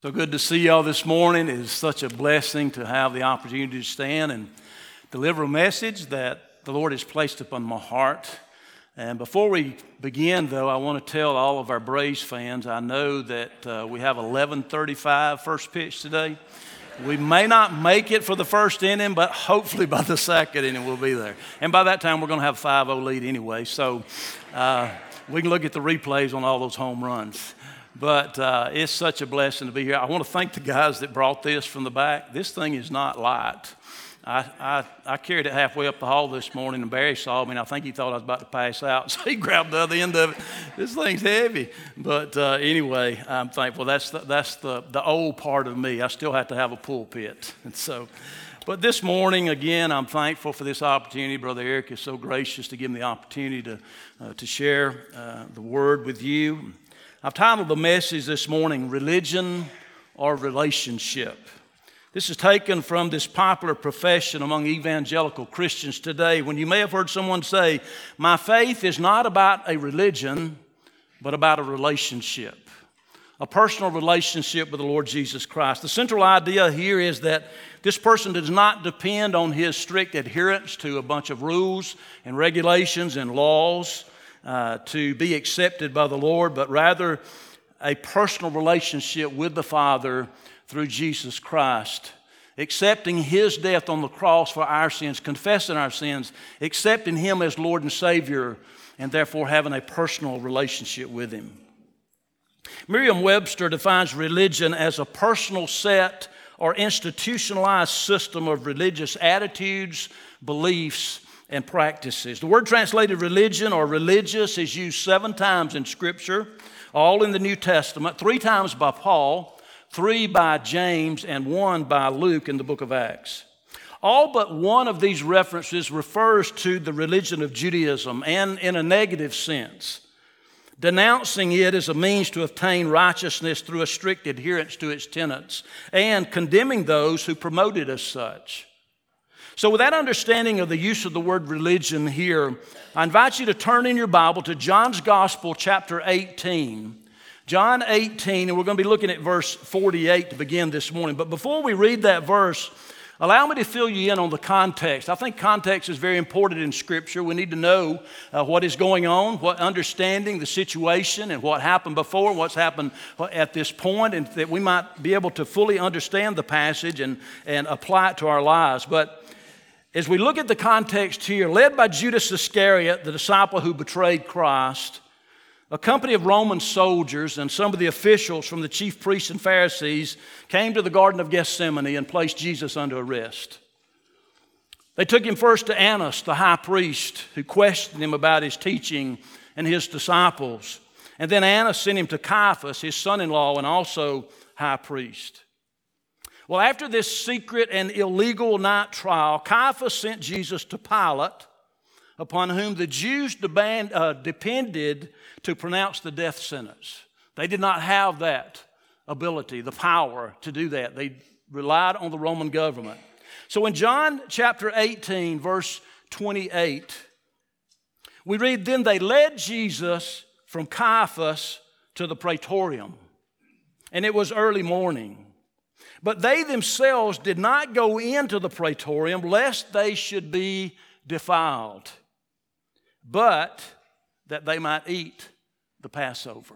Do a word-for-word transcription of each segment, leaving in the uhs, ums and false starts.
So good to see y'all this morning. It is such a blessing to have the opportunity to stand and deliver a message that the Lord has placed upon my heart. And before we begin, though, I want to tell all of our Braves fans, I know that uh, we have eleven thirty-five first pitch today. We may not make it for the first inning, but hopefully by the second inning we'll be there. And by that time, we're going to have a five oh lead anyway, so uh, we can look at the replays on all those home runs. But uh, it's such a blessing to be here. I want to thank the guys that brought this from the back. This thing is not light. I, I, I carried it halfway up the hall this morning, and Barry saw me, and I think he thought I was about to pass out, so he grabbed the other end of it. This thing's heavy. But uh, anyway, I'm thankful. That's the, that's the, the old part of me. I still have to have a pulpit. And so, but this morning, again, I'm thankful for this opportunity. Brother Eric is so gracious to give me the opportunity to, uh, to share uh, the word with you. I've titled the message this morning, Religion or Relationship. This is taken from this popular profession among evangelical Christians today, when you may have heard someone say, my faith is not about a religion, but about a relationship, a personal relationship with the Lord Jesus Christ. The central idea here is that this person does not depend on his strict adherence to a bunch of rules and regulations and laws Uh, to be accepted by the Lord, but rather a personal relationship with the Father through Jesus Christ, accepting His death on the cross for our sins, confessing our sins, accepting Him as Lord and Savior, and therefore having a personal relationship with Him. Merriam-Webster defines religion as a personal set or institutionalized system of religious attitudes, beliefs, and practices. The word translated religion or religious is used seven times in Scripture, all in the New Testament, three times by Paul, three by James, and one by Luke in the book of Acts. All but one of these references refers to the religion of Judaism, and in a negative sense, denouncing it as a means to obtain righteousness through a strict adherence to its tenets, and condemning those who promote it as such. So with that understanding of the use of the word religion here, I invite you to turn in your Bible to John's Gospel, chapter eighteen. John eighteen, and we're going to be looking at verse forty-eight to begin this morning. But before we read that verse, allow me to fill you in on the context. I think context is very important in Scripture. We need to know uh, what is going on, what understanding the situation and what happened before, what's happened at this point, and that we might be able to fully understand the passage and, and apply it to our lives. But as we look at the context here, led by Judas Iscariot, the disciple who betrayed Christ, a company of Roman soldiers and some of the officials from the chief priests and Pharisees came to the Garden of Gethsemane and placed Jesus under arrest. They took him first to Annas, the high priest, who questioned him about his teaching and his disciples. And then Annas sent him to Caiaphas, his son-in-law and also high priest. Well, after this secret and illegal night trial, Caiaphas sent Jesus to Pilate, upon whom the Jews demand, uh, depended to pronounce the death sentence. They did not have that ability, the power to do that. They relied on the Roman government. So in John chapter eighteen, verse twenty-eight, we read, then they led Jesus from Caiaphas to the praetorium, and it was early morning. But they themselves did not go into the praetorium, lest they should be defiled, but that they might eat the Passover.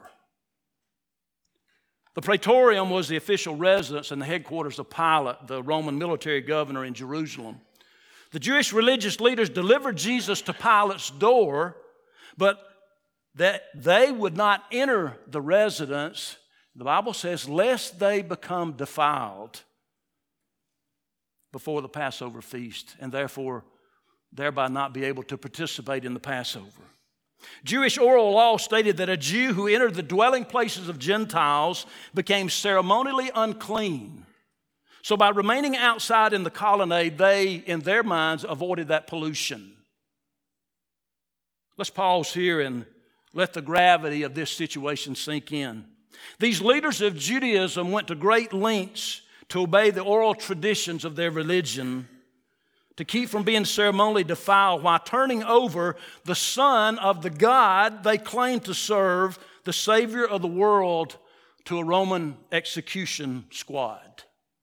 The praetorium was the official residence and the headquarters of Pilate, the Roman military governor in Jerusalem. The Jewish religious leaders delivered Jesus to Pilate's door, but that they would not enter the residence, the Bible says, lest they become defiled before the Passover feast, and therefore thereby not be able to participate in the Passover. Jewish oral law stated that a Jew who entered the dwelling places of Gentiles became ceremonially unclean. So by remaining outside in the colonnade, they, in their minds, avoided that pollution. Let's pause here and let the gravity of this situation sink in. These leaders of Judaism went to great lengths to obey the oral traditions of their religion, to keep from being ceremonially defiled, while turning over the Son of the God they claimed to serve, the Savior of the world, to a Roman execution squad.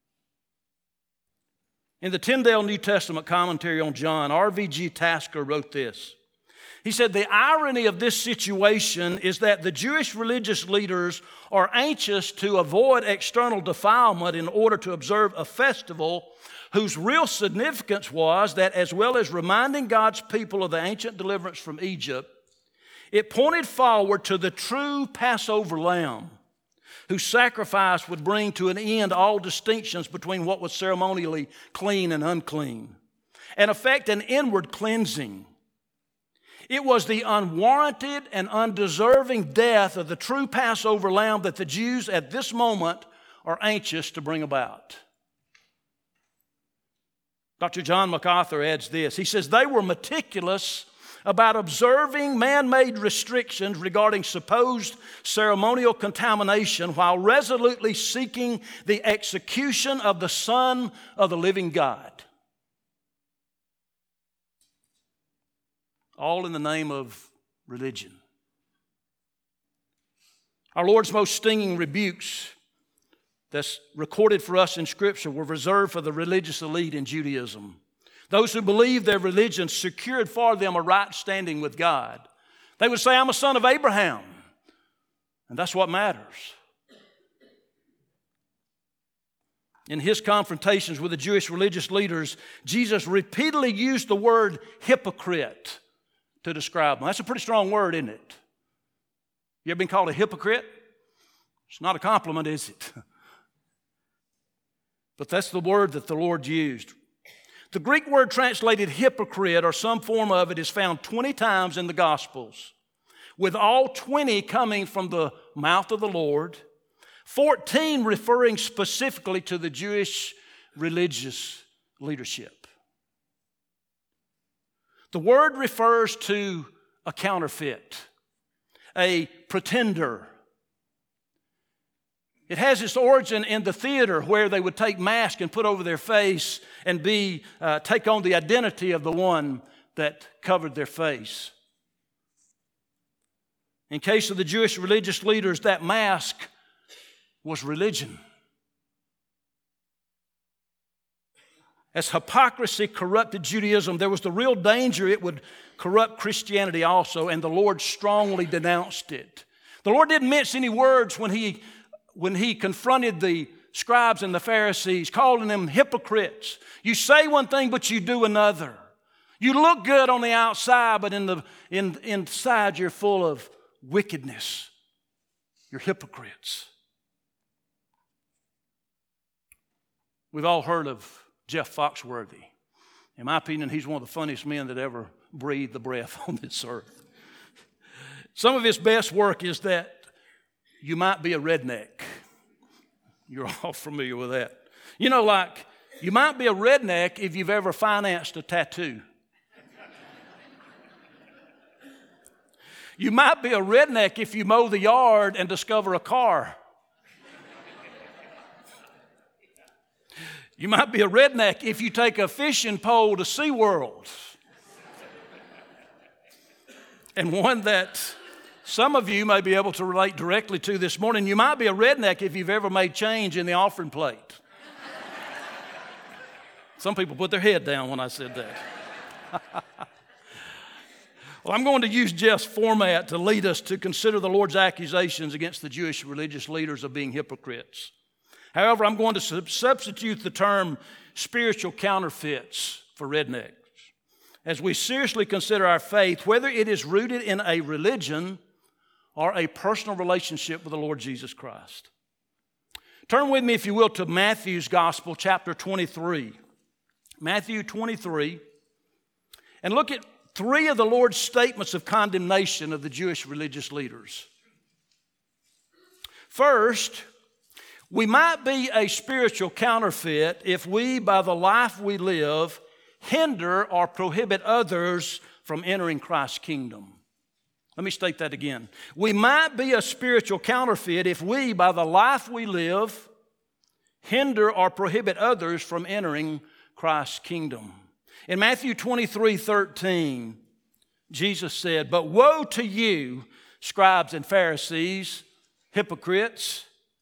In the Tyndale New Testament commentary on John, R V G Tasker wrote this. He said, the irony of this situation is that the Jewish religious leaders are anxious to avoid external defilement in order to observe a festival whose real significance was that, as well as reminding God's people of the ancient deliverance from Egypt, it pointed forward to the true Passover lamb, whose sacrifice would bring to an end all distinctions between what was ceremonially clean and unclean, and effect an inward cleansing. It was the unwarranted and undeserving death of the true Passover lamb that the Jews at this moment are anxious to bring about. Doctor John MacArthur adds this. He says, they were meticulous about observing man-made restrictions regarding supposed ceremonial contamination while resolutely seeking the execution of the Son of the living God. All in the name of religion. Our Lord's most stinging rebukes that's recorded for us in Scripture were reserved for the religious elite in Judaism. Those who believed their religion secured for them a right standing with God. They would say, I'm a son of Abraham. And that's what matters. In his confrontations with the Jewish religious leaders, Jesus repeatedly used the word hypocrite to describe them. That's a pretty strong word, isn't it? You ever been called a hypocrite? It's not a compliment, is it? But that's the word that the Lord used. The Greek word translated hypocrite, or some form of it, is found twenty times in the Gospels, with all twenty coming from the mouth of the Lord, fourteen referring specifically to the Jewish religious leadership. The word refers to a counterfeit, a pretender. It has its origin in the theater where they would take masks and put over their face and be uh, take on the identity of the one that covered their face. In case of the Jewish religious leaders, that mask was religion. As hypocrisy corrupted Judaism, there was the real danger it would corrupt Christianity also, and the Lord strongly denounced it. The Lord didn't mince any words when he, when he confronted the scribes and the Pharisees, calling them hypocrites. You say one thing, but you do another. You look good on the outside, but in the, in, inside you're full of wickedness. You're hypocrites. We've all heard of Jeff Foxworthy. In my opinion, he's one of the funniest men that ever breathed the breath on this earth. Some of his best work is that you might be a redneck. You're all familiar with that. You know, like, you might be a redneck if you've ever financed a tattoo. You might be a redneck if you mow the yard and discover a car. You might be a redneck if you take a fishing pole to SeaWorld. And one that some of you may be able to relate directly to this morning, you might be a redneck if you've ever made change in the offering plate. Some people put their head down when I said that. Well, I'm going to use Jeff's format to lead us to consider the Lord's accusations against the Jewish religious leaders of being hypocrites. However, I'm going to substitute the term spiritual counterfeits for rednecks as we seriously consider our faith, whether it is rooted in a religion or a personal relationship with the Lord Jesus Christ. Turn with me, if you will, to Matthew's Gospel, chapter twenty-three. Matthew twenty-three, and look at three of the Lord's statements of condemnation of the Jewish religious leaders. First, we might be a spiritual counterfeit if we, by the life we live, hinder or prohibit others from entering Christ's kingdom. Let me state that again. We might be a spiritual counterfeit if we, by the life we live, hinder or prohibit others from entering Christ's kingdom. In Matthew twenty-three thirteen, Jesus said, "But woe to you, scribes and Pharisees, hypocrites!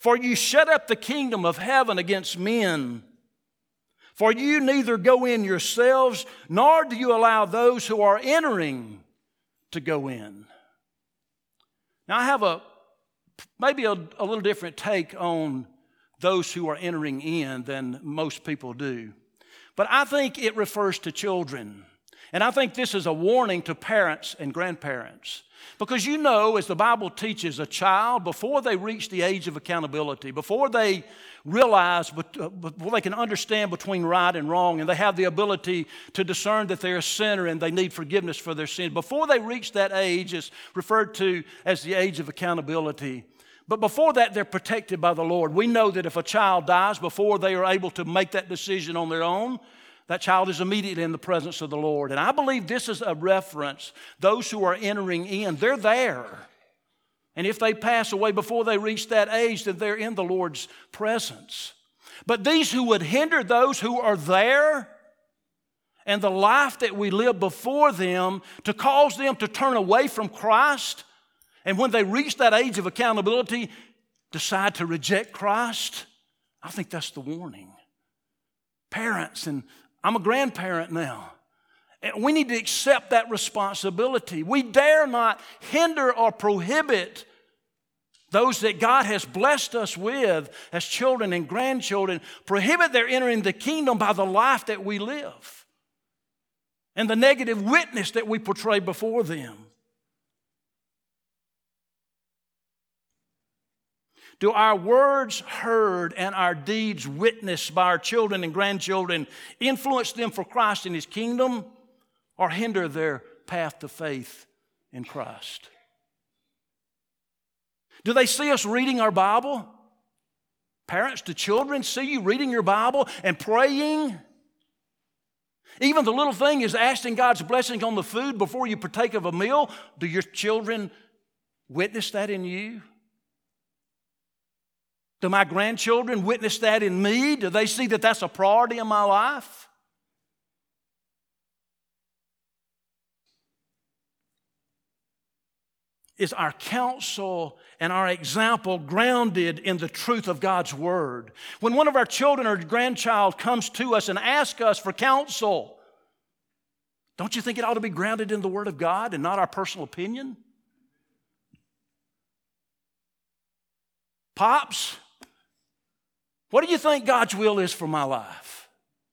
For you shut up the kingdom of heaven against men. For you neither go in yourselves, nor do you allow those who are entering to go in. Now I have a maybe a, a little different take on those who are entering in than most people do. But I think it refers to children. And I think this is a warning to parents and grandparents. Because you know, as the Bible teaches, a child, before they reach the age of accountability, before they realize, before they can understand between right and wrong, and they have the ability to discern that they're a sinner and they need forgiveness for their sin, before they reach that age, it's referred to as the age of accountability. But before that, they're protected by the Lord. We know that if a child dies before they are able to make that decision on their own, that child is immediately in the presence of the Lord. And I believe this is a reference. Those who are entering in, they're there. And if they pass away before they reach that age, then they're in the Lord's presence. But these who would hinder those who are there and the life that we live before them to cause them to turn away from Christ, and when they reach that age of accountability, decide to reject Christ, I think that's the warning. Parents, and I'm a grandparent now. And we need to accept that responsibility. We dare not hinder or prohibit those that God has blessed us with as children and grandchildren, prohibit their entering the kingdom by the life that we live and the negative witness that we portray before them. Do our words heard and our deeds witnessed by our children and grandchildren influence them for Christ and His kingdom, or hinder their path to faith in Christ? Do they see us reading our Bible? Parents to children, see you reading your Bible and praying? Even the little thing is asking God's blessing on the food before you partake of a meal. Do your children witness that in you? Do my grandchildren witness that in me? Do they see that that's a priority in my life? Is our counsel and our example grounded in the truth of God's Word? When one of our children or grandchild comes to us and asks us for counsel, don't you think it ought to be grounded in the Word of God and not our personal opinion? Pops, what do you think God's will is for my life?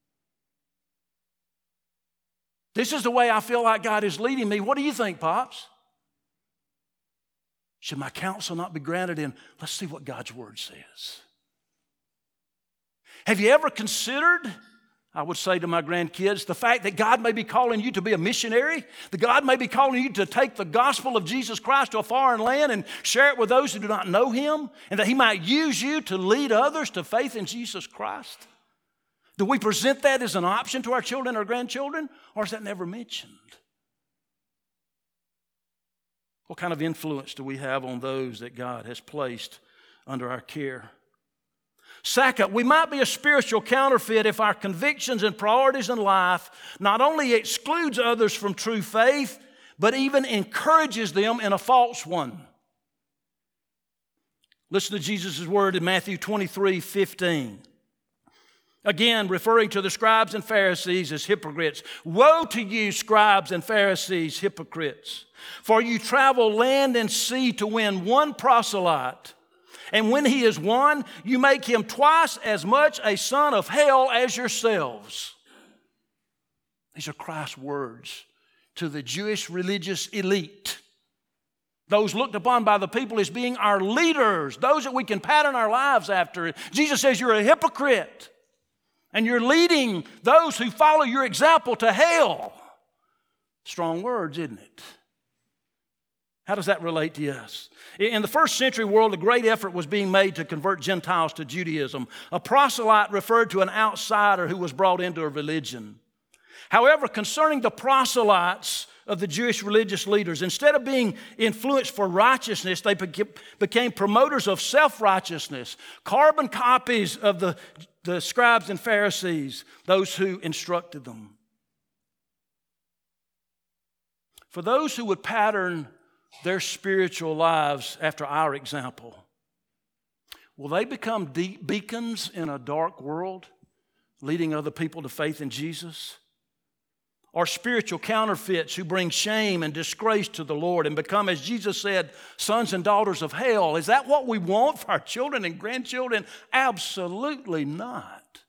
This is the way I feel like God is leading me. What do you think, Pops? Should my counsel not be grounded in, let's see what God's Word says? Have you ever considered, I would say to my grandkids, the fact that God may be calling you to be a missionary? That God may be calling you to take the gospel of Jesus Christ to a foreign land and share it with those who do not know Him? And that He might use you to lead others to faith in Jesus Christ? Do we present that as an option to our children or grandchildren? Or is that never mentioned? What kind of influence do we have on those that God has placed under our care? Second, we might be a spiritual counterfeit if our convictions and priorities in life not only excludes others from true faith, but even encourages them in a false one. Listen to Jesus' word in Matthew twenty-three fifteen. Again, referring to the scribes and Pharisees as hypocrites. Woe to you, scribes and Pharisees, hypocrites! For you travel land and sea to win one proselyte. And when he is won, you make him twice as much a son of hell as yourselves. These are Christ's words to the Jewish religious elite. Those looked upon by the people as being our leaders, those that we can pattern our lives after. Jesus says you're a hypocrite. And you're leading those who follow your example to hell. Strong words, isn't it? How does that relate to us? In the first century world, a great effort was being made to convert Gentiles to Judaism. A proselyte referred to an outsider who was brought into a religion. However, concerning the proselytes of the Jewish religious leaders, instead of being influenced for righteousness, they became promoters of self-righteousness, carbon copies of the, the scribes and Pharisees, those who instructed them. For those who would pattern their spiritual lives after our example, will they become de- beacons in a dark world, leading other people to faith in Jesus? Or spiritual counterfeits who bring shame and disgrace to the Lord and become, as Jesus said, sons and daughters of hell? Is that what we want for our children and grandchildren? Absolutely not.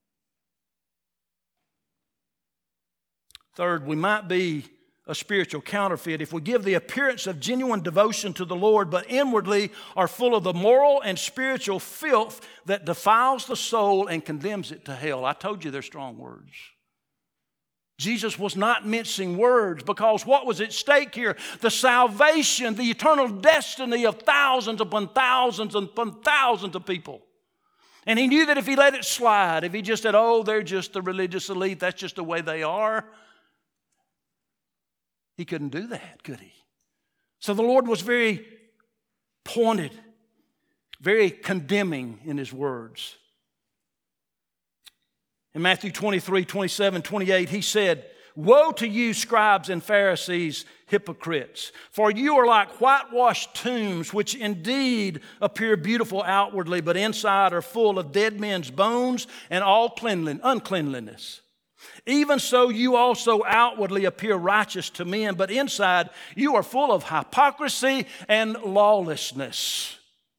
Third, we might be a spiritual counterfeit if we give the appearance of genuine devotion to the Lord, but inwardly are full of the moral and spiritual filth that defiles the soul and condemns it to hell. I told you they're strong words. Jesus was not mincing words, because what was at stake here? The salvation, the eternal destiny of thousands upon thousands upon thousands of people. And he knew that if he let it slide, if he just said, oh, they're just the religious elite, that's just the way they are, he couldn't do that, could he? So the Lord was very pointed, very condemning in his words. In Matthew twenty-three, twenty-seven, twenty-eight, he said, woe to you, scribes and Pharisees, hypocrites, for you are like whitewashed tombs, which indeed appear beautiful outwardly, but inside are full of dead men's bones and all cleanlin- uncleanliness. Even so, you also outwardly appear righteous to men, but inside you are full of hypocrisy and lawlessness.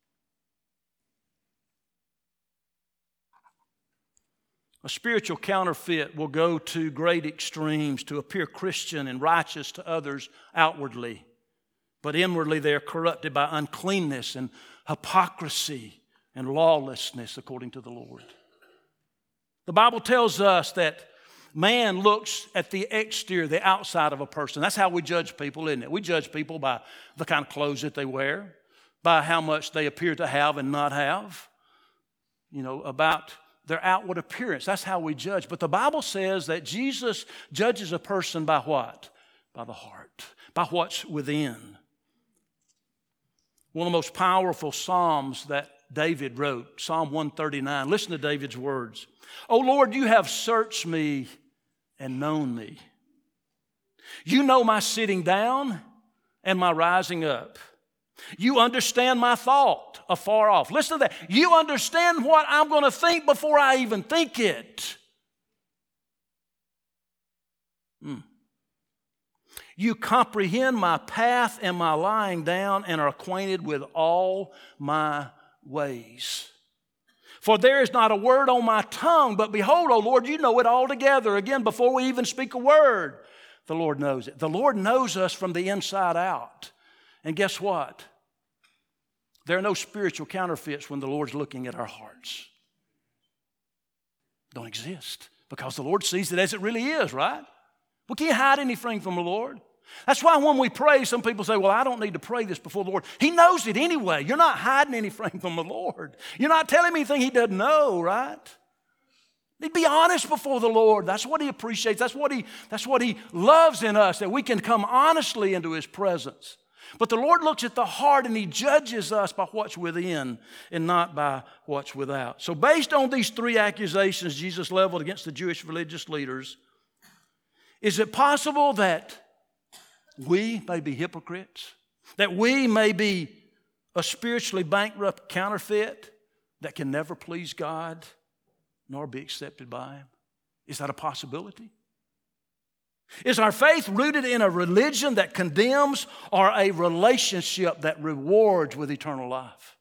A spiritual counterfeit will go to great extremes to appear Christian and righteous to others outwardly, but inwardly they are corrupted by uncleanness and hypocrisy and lawlessness, according to the Lord. The Bible tells us that man looks at the exterior, the outside of a person. That's how we judge people, isn't it? We judge people by the kind of clothes that they wear, by how much they appear to have and not have, you know, about their outward appearance. That's how we judge. But the Bible says that Jesus judges a person by what? By the heart, by what's within. One of the most powerful psalms that David wrote, Psalm one thirty-nine. Listen to David's words. O Lord, you have searched me and known me. You know my sitting down and my rising up. You understand my thought afar off. Listen to that. You understand what I'm going to think before I even think it. Mm. You comprehend my path and my lying down and are acquainted with all my ways. For there is not a word on my tongue, but behold, O Lord, you know it altogether. Again, before we even speak a word, the Lord knows it. The Lord knows us from the inside out. And guess what? There are no spiritual counterfeits when the Lord's looking at our hearts. Don't exist, because the Lord sees it as it really is, right? We can't hide anything from the Lord. That's why when we pray, some people say, well, I don't need to pray this before the Lord. He knows it anyway. You're not hiding anything from the Lord. You're not telling him anything he doesn't know, right? He'd be honest before the Lord. That's what he appreciates. That's what he, that's what he loves in us, that we can come honestly into his presence. But the Lord looks at the heart and he judges us by what's within and not by what's without. So based on these three accusations Jesus leveled against the Jewish religious leaders, is it possible that we may be hypocrites? That we may be a spiritually bankrupt counterfeit that can never please God nor be accepted by him? Is that a possibility? Is our faith rooted in a religion that condemns or a relationship that rewards with eternal life?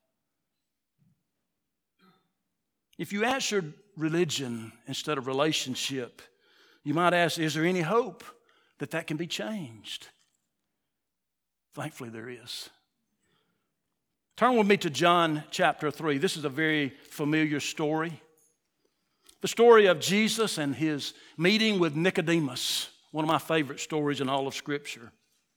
If you answered religion instead of relationship, you might ask, is there any hope that that can be changed? Thankfully, there is. Turn with me to John chapter three. This is a very familiar story. The story of Jesus and his meeting with Nicodemus. One of my favorite stories in all of Scripture.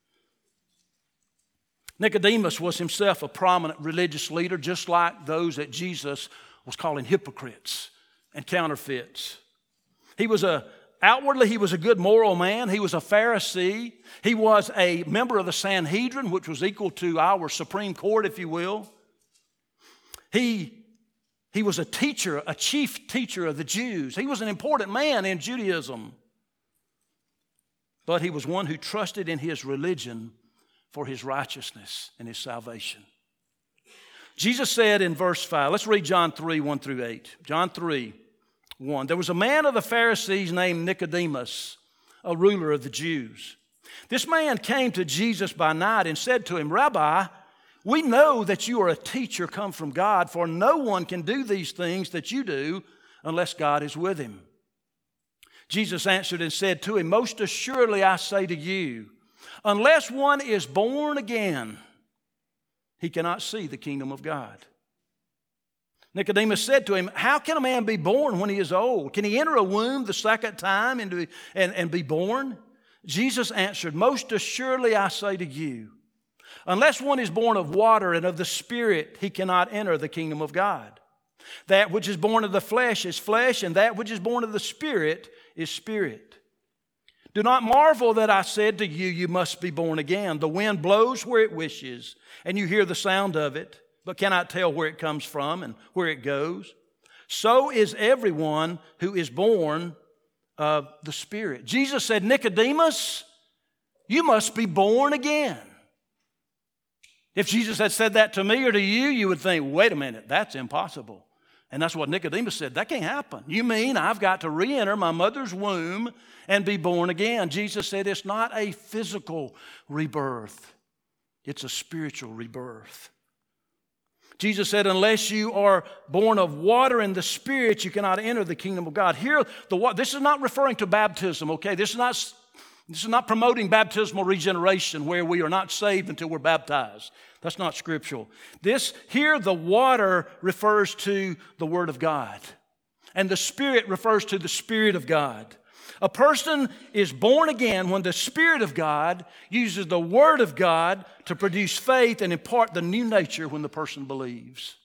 Nicodemus was himself a prominent religious leader, just like those that Jesus was calling hypocrites and counterfeits. He was a Outwardly, he was a good moral man. He was a Pharisee. He was a member of the Sanhedrin, which was equal to our Supreme Court, if you will. He, he was a teacher, a chief teacher of the Jews. He was an important man in Judaism. But he was one who trusted in his religion for his righteousness and his salvation. Jesus said in verse five, let's read John three, one through eight. John three, one. There was a man of the Pharisees named Nicodemus, a ruler of the Jews. This man came to Jesus by night and said to him, Rabbi, we know that you are a teacher come from God, for no one can do these things that you do unless God is with him. Jesus answered and said to him, most assuredly I say to you, unless one is born again, he cannot see the kingdom of God. Nicodemus said to him, how can a man be born when he is old? Can he enter a womb the second time and, and, and be born? Jesus answered, most assuredly I say to you, unless one is born of water and of the Spirit, he cannot enter the kingdom of God. That which is born of the flesh is flesh, and that which is born of the Spirit is spirit. Do not marvel that I said to you, you must be born again. The wind blows where it wishes, and you hear the sound of it, but cannot tell where it comes from and where it goes. So is everyone who is born of the Spirit. Jesus said, Nicodemus, you must be born again. If Jesus had said that to me or to you, you would think, wait a minute, that's impossible. And that's what Nicodemus said. That can't happen. You mean I've got to re-enter my mother's womb and be born again? Jesus said it's not a physical rebirth. It's a spiritual rebirth. Jesus said, unless you are born of water and the Spirit, you cannot enter the kingdom of God. Here, the this is not referring to baptism, okay? This is not, this is not promoting baptismal regeneration where we are not saved until we're baptized. That's not scriptural. This, here, the water refers to the Word of God. And the Spirit refers to the Spirit of God. A person is born again when the Spirit of God uses the Word of God to produce faith and impart the new nature when the person believes.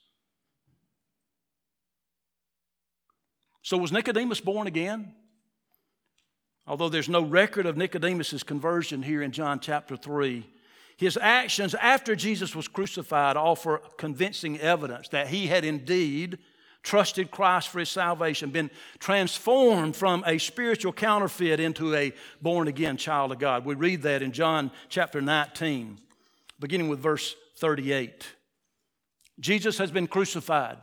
So was Nicodemus born again? Although there's no record of Nicodemus' conversion here in John chapter three, his actions after Jesus was crucified offer convincing evidence that he had indeed trusted Christ for his salvation, been transformed from a spiritual counterfeit into a born-again child of God. We read that in John chapter nineteen, beginning with verse thirty-eight. Jesus has been crucified.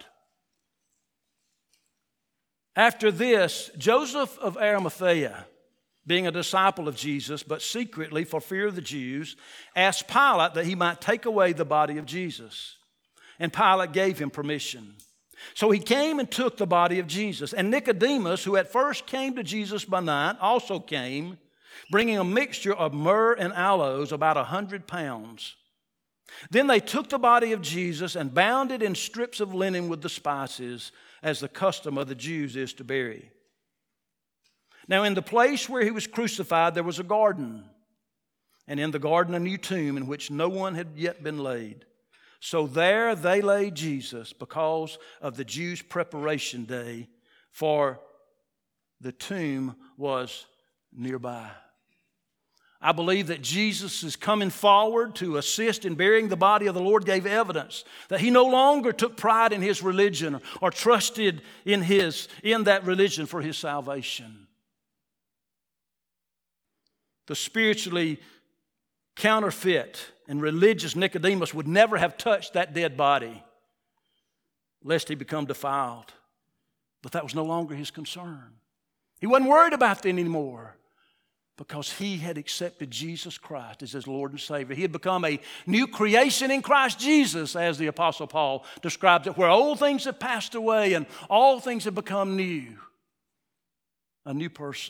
After this, Joseph of Arimathea, being a disciple of Jesus, but secretly for fear of the Jews, asked Pilate that he might take away the body of Jesus. And Pilate gave him permission. So he came and took the body of Jesus. And Nicodemus, who at first came to Jesus by night, also came, bringing a mixture of myrrh and aloes, about a hundred pounds. Then they took the body of Jesus and bound it in strips of linen with the spices, as the custom of the Jews is to bury. Now in the place where he was crucified there was a garden, and in the garden a new tomb in which no one had yet been laid. So there they laid Jesus because of the Jews' preparation day, for the tomb was nearby. I believe that Jesus' coming forward to assist in burying the body of the Lord gave evidence that he no longer took pride in his religion or, or trusted in, his, in that religion for his salvation. The spiritually counterfeit and religious Nicodemus would never have touched that dead body lest he become defiled. But that was no longer his concern. He wasn't worried about that anymore because he had accepted Jesus Christ as his Lord and Savior. He had become a new creation in Christ Jesus, as the Apostle Paul describes it, where old things have passed away and all things have become new. A new person.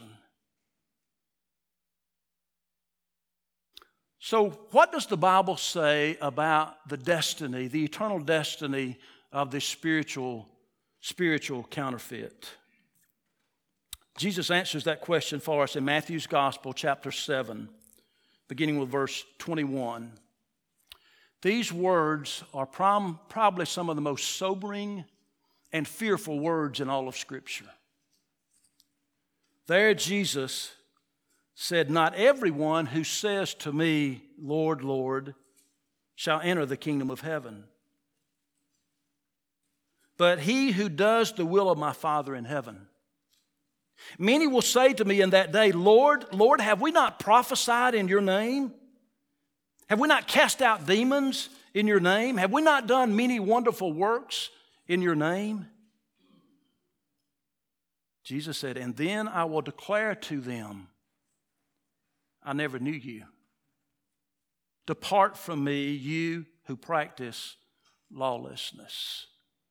So what does the Bible say about the destiny, the eternal destiny of this spiritual, spiritual counterfeit? Jesus answers that question for us in Matthew's Gospel, chapter seven, beginning with verse twenty-one. These words are prom- probably some of the most sobering and fearful words in all of Scripture. There Jesus said, "Not everyone who says to me, 'Lord, Lord,' shall enter the kingdom of heaven, but he who does the will of my Father in heaven. Many will say to me in that day, 'Lord, Lord, have we not prophesied in your name? Have we not cast out demons in your name? Have we not done many wonderful works in your name? Jesus said, and then I will declare to them, I never knew you. Depart from me, you who practice lawlessness.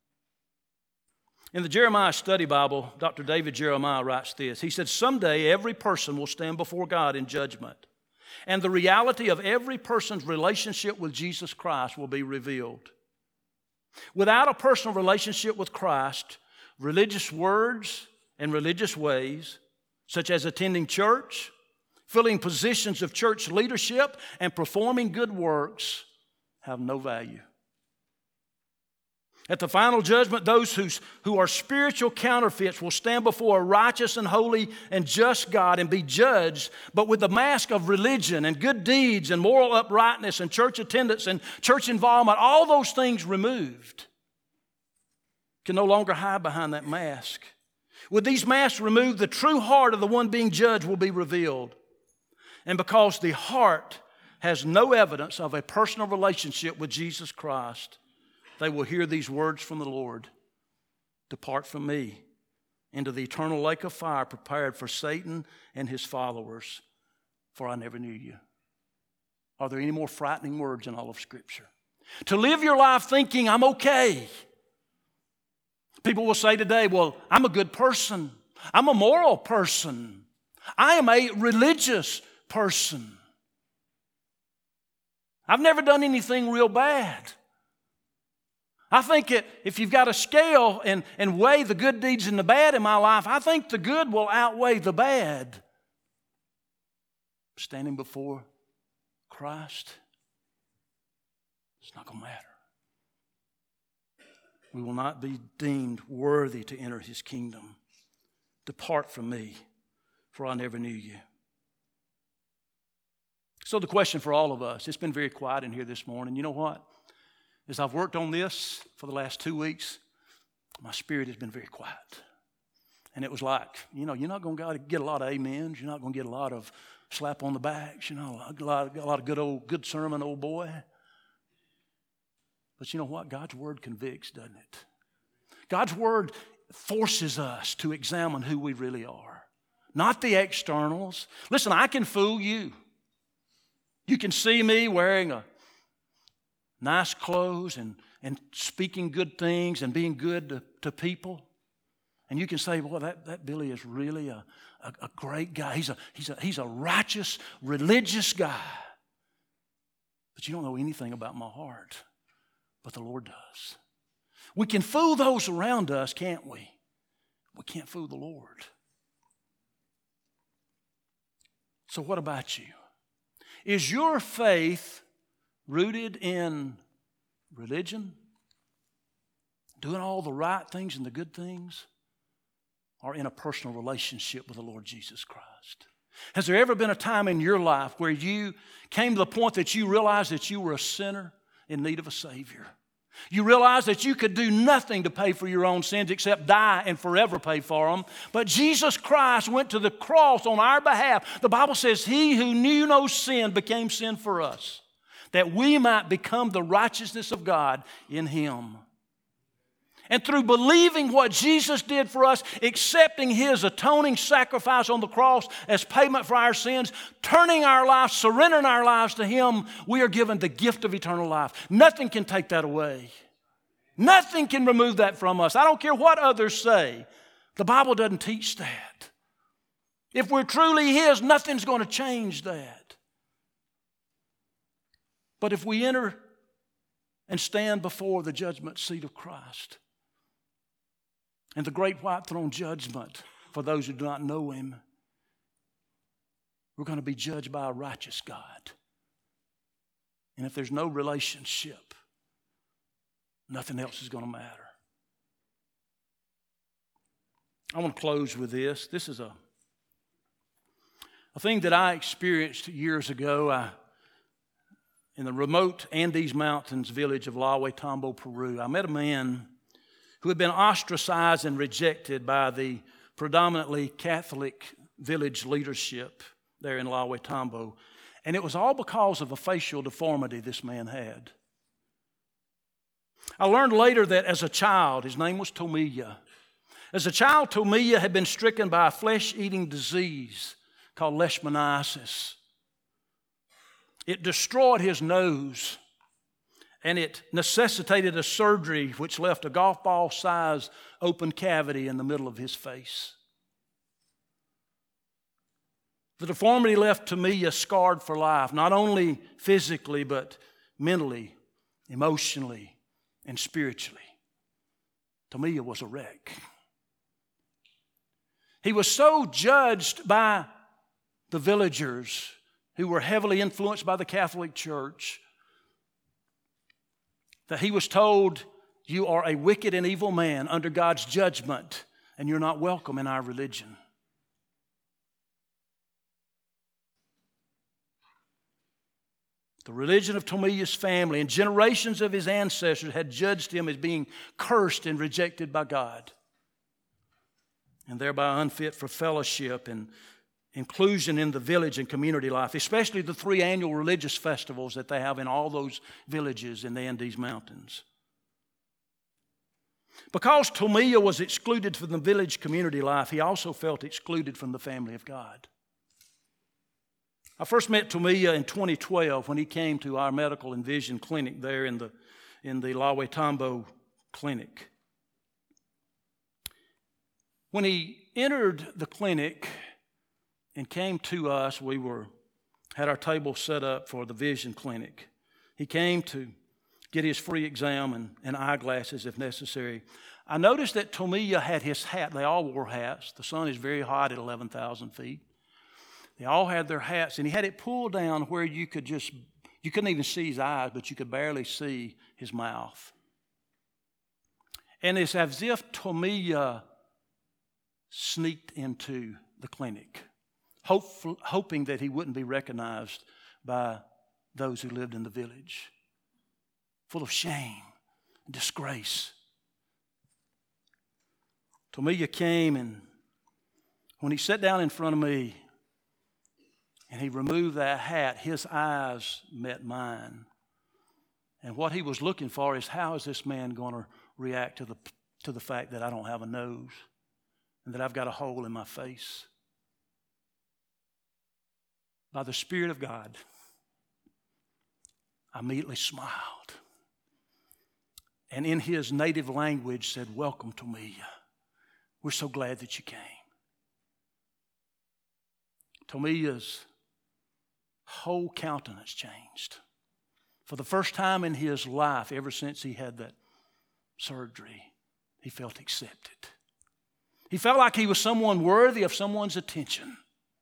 In the Jeremiah Study Bible, Doctor David Jeremiah writes this. He said, someday every person will stand before God in judgment, and the reality of every person's relationship with Jesus Christ will be revealed. Without a personal relationship with Christ, religious words and religious ways, such as attending church, filling positions of church leadership, and performing good works, have no value. At the final judgment, those who's, who are spiritual counterfeits will stand before a righteous and holy and just God and be judged, but with the mask of religion and good deeds and moral uprightness and church attendance and church involvement, all those things removed, can no longer hide behind that mask. With these masks removed, the true heart of the one being judged will be revealed. And because the heart has no evidence of a personal relationship with Jesus Christ, they will hear these words from the Lord. Depart from me into the eternal lake of fire prepared for Satan and his followers, for I never knew you. Are there any more frightening words in all of Scripture? To live your life thinking, I'm okay. People will say today, well, I'm a good person. I'm a moral person. I am a religious person. I've never done anything real bad. I think it, if you've got a scale and, and weigh the good deeds and the bad in my life, I think the good will outweigh the bad. Standing before Christ, it's not going to matter. We will not be deemed worthy to enter His kingdom. Depart from me, for I never knew you. So the question for all of us, it's been very quiet in here this morning. You know what? As I've worked on this for the last two weeks, my spirit has been very quiet. And it was like, you know, you're not going to get a lot of amens. You're not going to get a lot of slap on the backs. You know, a lot, a lot of good old, good sermon, old boy. But you know what? God's Word convicts, doesn't it? God's Word forces us to examine who we really are, not the externals. Listen, I can fool you. You can see me wearing a nice clothes and, and speaking good things and being good to, to people. And you can say, well, that, that Billy is really a, a, a great guy. He's a, he's, a, he's a righteous, religious guy. But you don't know anything about my heart. But the Lord does. We can fool those around us, can't we? We can't fool the Lord. So what about you? Is your faith rooted in religion? Doing all the right things and the good things? Or in a personal relationship with the Lord Jesus Christ? Has there ever been a time in your life where you came to the point that you realized that you were a sinner in need of a Savior? You realize that you could do nothing to pay for your own sins except die and forever pay for them. But Jesus Christ went to the cross on our behalf. The Bible says, He who knew no sin became sin for us, that we might become the righteousness of God in Him. And through believing what Jesus did for us, accepting His atoning sacrifice on the cross as payment for our sins, turning our lives, surrendering our lives to Him, we are given the gift of eternal life. Nothing can take that away. Nothing can remove that from us. I don't care what others say. The Bible doesn't teach that. If we're truly His, nothing's going to change that. But if we enter and stand before the judgment seat of Christ, and the great white throne judgment for those who do not know Him, we're going to be judged by a righteous God. And if there's no relationship, nothing else is going to matter. I want to close with this. This is a, a thing that I experienced years ago. I, in the remote Andes Mountains village of La Huetambo, Peru, I met a man who had been ostracized and rejected by the predominantly Catholic village leadership there in La Huetambo. And it was all because of a facial deformity this man had. I learned later that as a child, his name was Tomiya. As a child, Tomiya had been stricken by a flesh-eating disease called leishmaniasis. It destroyed his nose, and it necessitated a surgery which left a golf ball-sized open cavity in the middle of his face. The deformity left Tomiya scarred for life, not only physically, but mentally, emotionally, and spiritually. Tomiya was a wreck. He was so judged by the villagers who were heavily influenced by the Catholic Church that he was told, "You are a wicked and evil man under God's judgment, and you're not welcome in our religion." The religion of Tomiya's family and generations of his ancestors had judged him as being cursed and rejected by God, and thereby unfit for fellowship and inclusion in the village and community life, especially the three annual religious festivals that they have in all those villages in the Andes Mountains. Because Tomiya was excluded from the village community life, he also felt excluded from the family of God. I first met Tomiya in twenty twelve when he came to our medical and vision clinic there in the, in the La Huetambo clinic. When he entered the clinic and came to us, we were had our table set up for the vision clinic. He came to get his free exam and, and eyeglasses if necessary. I noticed that Tomiya had his hat. They all wore hats. The sun is very hot at eleven thousand feet. They all had their hats, and he had it pulled down where you could just, you couldn't even see his eyes, but you could barely see his mouth. And it's as if Tomiya sneaked into the clinic, hope, hoping that he wouldn't be recognized by those who lived in the village, full of shame and disgrace. Tomiya came, and when he sat down in front of me and he removed that hat, his eyes met mine. And what he was looking for is, how is this man going to react to the, to the fact that I don't have a nose and that I've got a hole in my face? By the Spirit of God, I immediately smiled, and in his native language said, "Welcome, Tomiya. We're so glad that you came." Tomiya's whole countenance changed. For the first time in his life, ever since he had that surgery, he felt accepted. He felt like he was someone worthy of someone's attention.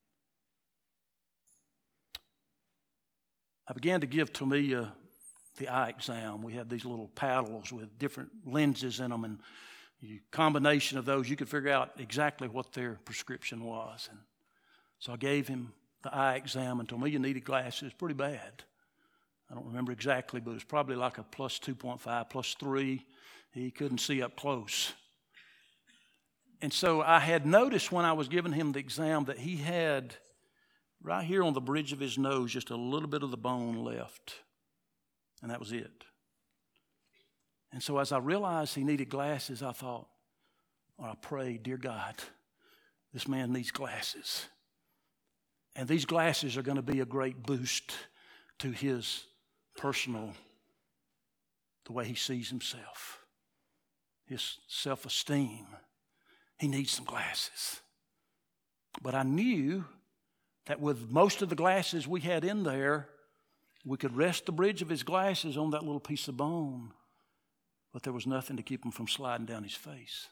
I began to give Tomiya the eye exam. We had these little paddles with different lenses in them, and a combination of those, you could figure out exactly what their prescription was. And so I gave him the eye exam, and Tomiya needed glasses pretty bad. I don't remember exactly, but it was probably like a plus two point five, plus three. He couldn't see up close. And so I had noticed when I was giving him the exam that he had right here on the bridge of his nose just a little bit of the bone left, and that was it. And so as I realized he needed glasses, I thought, or I prayed, "Dear God, this man needs glasses. And these glasses are going to be a great boost to his personal, the way he sees himself, his self-esteem. He needs some glasses." But I knew that with most of the glasses we had in there, we could rest the bridge of his glasses on that little piece of bone, but there was nothing to keep him from sliding down his face.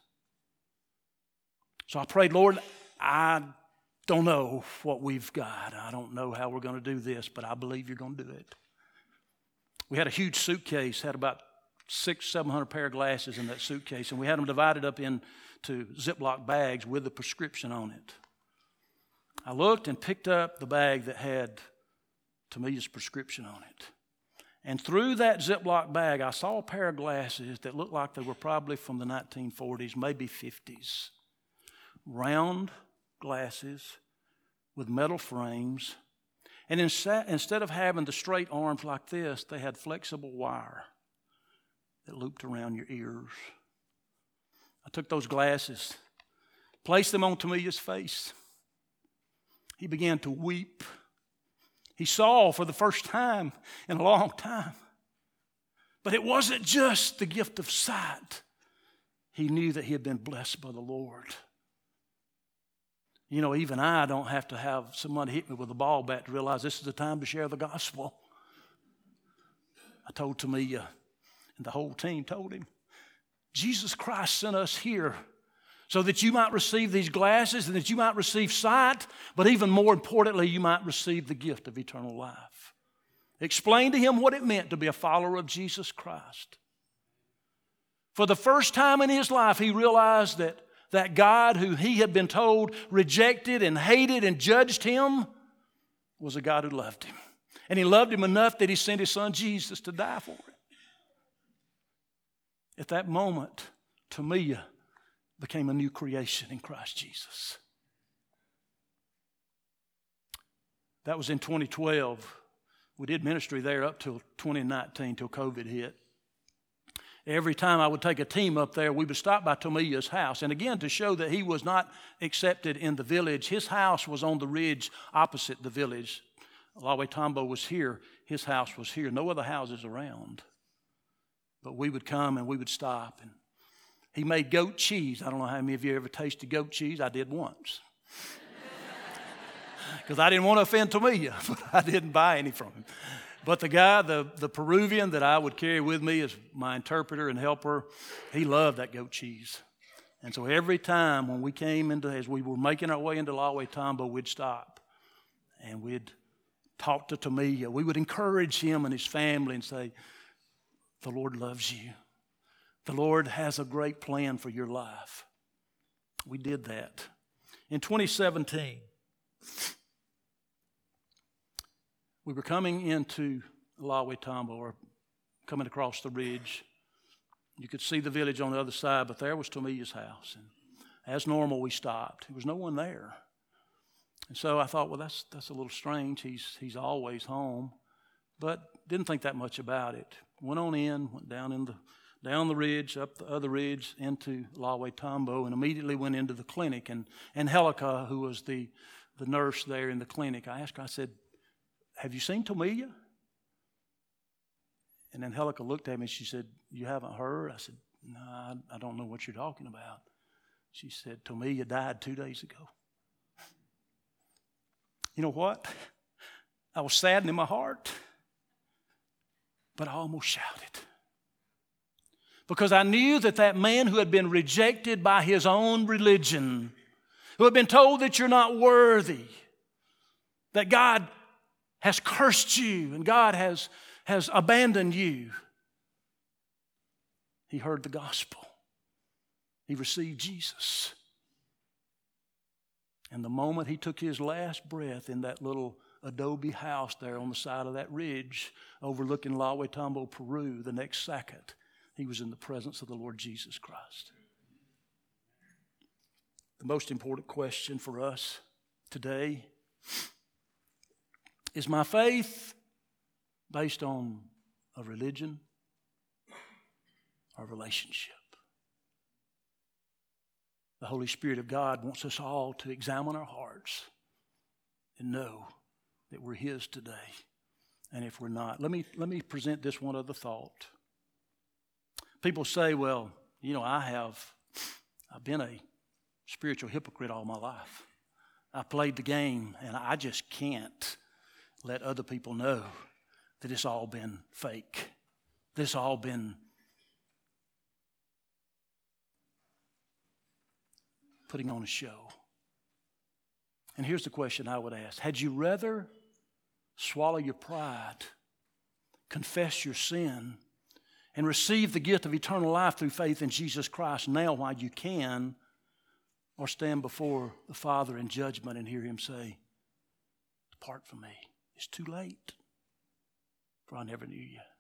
So I prayed, "Lord, I don't know what we've got. I don't know how we're going to do this, but I believe you're going to do it." We had a huge suitcase, had about six, seven hundred pair of glasses in that suitcase, and we had them divided up into Ziploc bags with the prescription on it. I looked and picked up the bag that had Tomiya's prescription on it. And through that Ziploc bag, I saw a pair of glasses that looked like they were probably from the nineteen forties, maybe fifties. Round glasses with metal frames. And instead of having the straight arms like this, they had flexible wire. that looped around your ears. I took those glasses, placed them on Tamia's face. He began to weep. He saw for the first time in a long time. But it wasn't just the gift of sight. He knew that he had been blessed by the Lord. You know, even I don't have to have somebody hit me with a ball bat to realize this is the time to share the gospel. I told Tamia, and the whole team told him, Jesus Christ sent us here so that you might receive these glasses and that you might receive sight, but even more importantly, you might receive the gift of eternal life. Explain to him what it meant to be a follower of Jesus Christ. For the first time in his life, he realized that that God who he had been told rejected and hated and judged him was a God who loved him. And he loved him enough that he sent his son Jesus to die for him. At that moment, Tamia became a new creation in Christ Jesus. That was in twenty twelve. We did ministry there up till twenty nineteen, till COVID hit. Every time I would take a team up there, we would stop by Tamia's house. And again, to show that he was not accepted in the village, his house was on the ridge opposite the village. Lawe-Tambo was here. His house was here. No other houses around. But we would come and we would stop. And he made goat cheese. I don't know how many of you ever tasted goat cheese. I did once. Because I didn't want to offend Tamia, but I didn't buy any from him. But the guy, the, the Peruvian that I would carry with me as my interpreter and helper, he loved that goat cheese. And so every time when we came into, as we were making our way into Lawe-Tambo, we'd stop and we'd talk to Tamia. We would encourage him and his family and say, the Lord loves you. The Lord has a great plan for your life. We did that. In twenty seventeen, we were coming into Lawe-Tambo, or coming across the ridge. You could see the village on the other side, but there was Tamia's house. And as normal, we stopped. There was no one there. And so I thought, well, that's that's a little strange. He's he's always home. But didn't think that much about it. Went on in, went down in the down the ridge, up the other ridge, into Lawe-Tambo, and immediately went into the clinic. And and Helika, who was the, the nurse there in the clinic, I asked her, I said, have you seen Tamia? And then Helika looked at me and she said, you haven't heard? I said, no, I, I don't know what you're talking about. She said, Tamia died two days ago. You know what? I was saddened in my heart, but I almost shouted. Because I knew that that man who had been rejected by his own religion, who had been told that you're not worthy, that God has cursed you and God has, has abandoned you, he heard the gospel. He received Jesus. And the moment he took his last breath in that little adobe house there on the side of that ridge overlooking Lawe-Tambo, Peru, the next second, he was in the presence of the Lord Jesus Christ. The most important question for us today is, my faith based on a religion or a relationship? The Holy Spirit of God wants us all to examine our hearts and know that we're His today. And if we're not, let me, let me present this one other thought. People say, well, you know, I have, I've been a spiritual hypocrite all my life. I played the game and I just can't let other people know that it's all been fake. That it's all been putting on a show. And here's the question I would ask. Had you rather swallow your pride, confess your sin, and receive the gift of eternal life through faith in Jesus Christ now while you can, or stand before the Father in judgment and hear Him say, depart from me. It's too late, for I never knew you.